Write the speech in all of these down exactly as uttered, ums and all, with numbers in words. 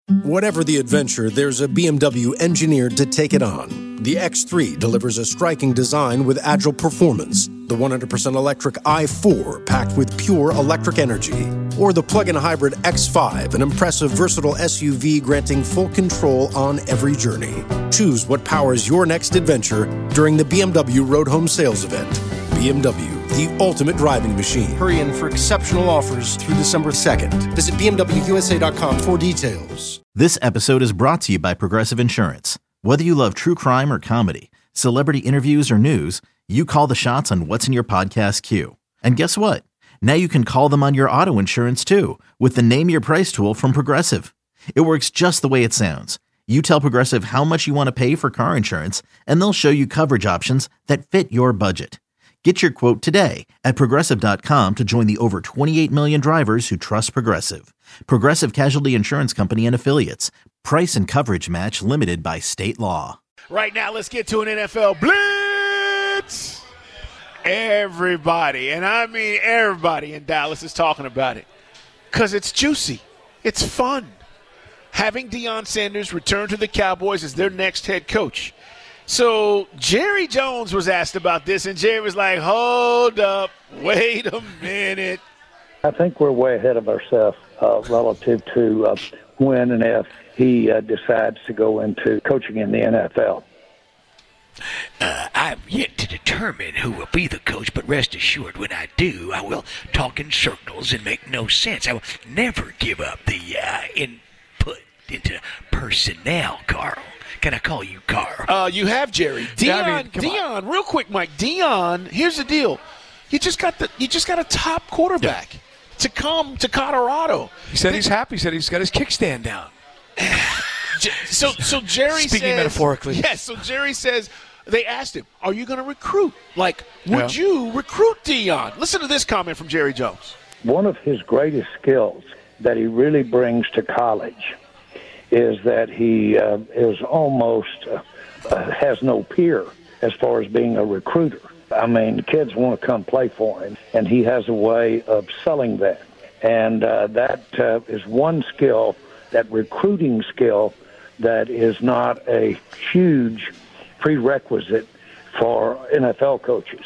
Whatever the adventure, there's a B M W engineered to take it on. The X three delivers a striking design with agile performance. The one hundred percent electric i four packed with pure electric energy. Or the plug-in hybrid X five, an impressive versatile S U V granting full control on every journey. Choose what powers your next adventure during the B M W Road Home Sales Event. B M W, the ultimate driving machine. Hurry in for exceptional offers through December second. Visit B M W U S A dot com for details. This episode is brought to you by Progressive Insurance. Whether you love true crime or comedy, celebrity interviews or news, you call the shots on what's in your podcast queue. And guess what? Now you can call them on your auto insurance too with the Name Your Price tool from Progressive. It works just the way it sounds. You tell Progressive how much you want to pay for car insurance, and they'll show you coverage options that fit your budget. Get your quote today at Progressive dot com to join the over twenty-eight million drivers who trust Progressive. Progressive Casualty Insurance Company and Affiliates. Price and coverage match limited by state law. Right now, let's get to an N F L Blitz. Everybody, and I mean everybody in Dallas is talking about it because it's juicy. It's fun. Having Deion Sanders return to the Cowboys as their next head coach. So Jerry Jones was asked about this, and Jerry was like, hold up, wait a minute. I think we're way ahead of ourselves uh, relative to uh, when and if he uh, decides to go into coaching in the N F L. Uh, I'm yet to determine who will be the coach, but rest assured, when I do, I will talk in circles and make no sense. I will never give up the uh, input into personnel, Carl. Can I call you Carl? Uh, you have Jerry. Deion, I mean, Deion, real quick, Mike. Deion, here's the deal. You just got the you just got a top quarterback yeah. to come to Colorado. He said he's happy. He said he's got his kickstand down. so so Jerry Speaking says, metaphorically. Yes, yeah, so Jerry says they asked him, are you going to recruit? Like, would yeah. you recruit Deion? Listen to this comment from Jerry Jones. One of his greatest skills that he really brings to college is that he uh, is almost uh, uh, has no peer as far as being a recruiter. I mean, the kids want to come play for him, and he has a way of selling that. And uh, that uh, is one skill, that recruiting skill, that is not a huge prerequisite for N F L coaches.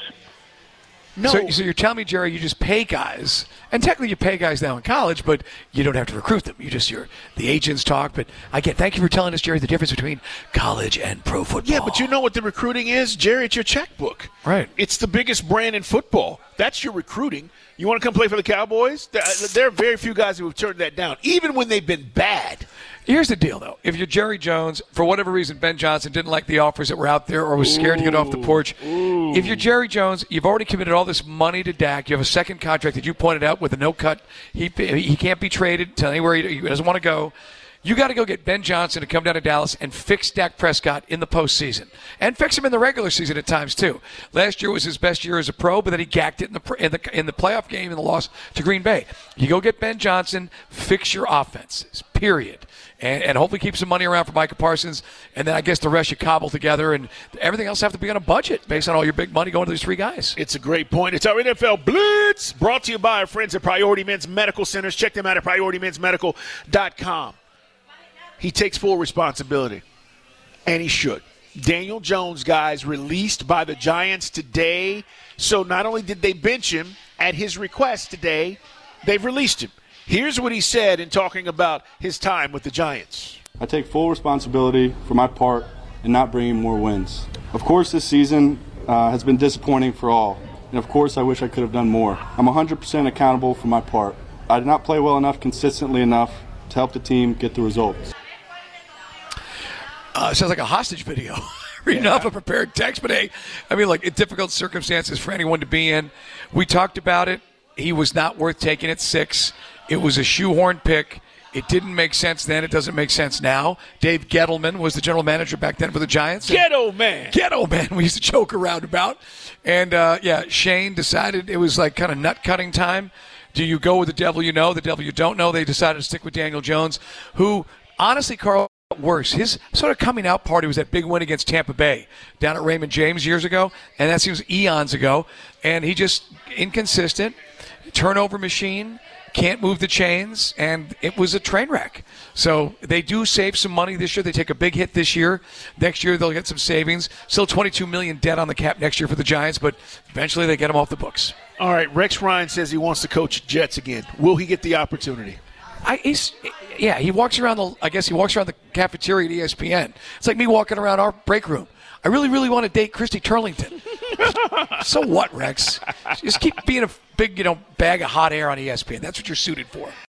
No. So, so you're telling me, Jerry, you just pay guys, and technically you pay guys now in college, but you don't have to recruit them. You just, you're, the agents talk. But I get, thank you for telling us, Jerry, the difference between college and pro football. Yeah, but you know what the recruiting is, Jerry? It's your checkbook. Right. It's the biggest brand in football. That's your recruiting. You want to come play for the Cowboys? There are very few guys who have turned that down, even when they've been bad. Here's the deal, though. If you're Jerry Jones, for whatever reason, Ben Johnson didn't like the offers that were out there or was scared ooh, to get off the porch. Ooh. If you're Jerry Jones, you've already committed all this money to Dak. You have a second contract that you pointed out with a no-cut. He he can't be traded to anywhere he, he doesn't want to go. You got to go get Ben Johnson to come down to Dallas and fix Dak Prescott in the postseason. And fix him in the regular season at times, too. Last year was his best year as a pro, but then he gacked it in the in the, in the playoff game in the loss to Green Bay. You go get Ben Johnson, fix your offense, period. And, and hopefully keep some money around for Micah Parsons. And then I guess the rest you cobble together. And everything else have to be on a budget based on all your big money going to these three guys. It's a great point. It's our N F L Blitz, brought to you by our friends at Priority Men's Medical Centers. Check them out at priority men's medical dot com. He takes full responsibility, and he should. Daniel Jones, guys, released by the Giants today. So not only did they bench him at his request today, they've released him. Here's what he said in talking about his time with the Giants. I take full responsibility for my part in not bringing more wins. Of course, this season uh, has been disappointing for all, and of course I wish I could have done more. I'm one hundred percent accountable for my part. I did not play well enough consistently enough to help the team get the results. Uh, sounds like a hostage video. Reading yeah. off a prepared text, but hey, I mean, like, difficult circumstances for anyone to be in. We talked about it. He was not worth taking at six. It was a shoehorn pick. It didn't make sense then. It doesn't make sense now. Dave Gettleman was the general manager back then for the Giants. Ghetto man. Ghetto man. We used to joke around about. And, uh, yeah, Shane decided it was like kind of nut-cutting time. Do you go with the devil you know, the devil you don't know? They decided to stick with Daniel Jones, who, honestly, Carl, worse. His sort of coming out party was that big win against Tampa Bay down at Raymond James years ago, and that seems eons ago. And he just inconsistent, turnover machine, can't move the chains, and it was a train wreck. So they do save some money this year. They take a big hit this year. Next year they'll get some savings. Still twenty-two million dollars debt on the cap next year for the Giants, but eventually they get them off the books. All right, Rex Ryan says he wants to coach Jets again. Will he get the opportunity? I, he's, yeah, he walks around the. I guess he walks around the cafeteria at E S P N. It's like me walking around our break room. I really, really want to date Christy Turlington. So what, Rex? Just keep being a big, you know, bag of hot air on E S P N. That's what you're suited for.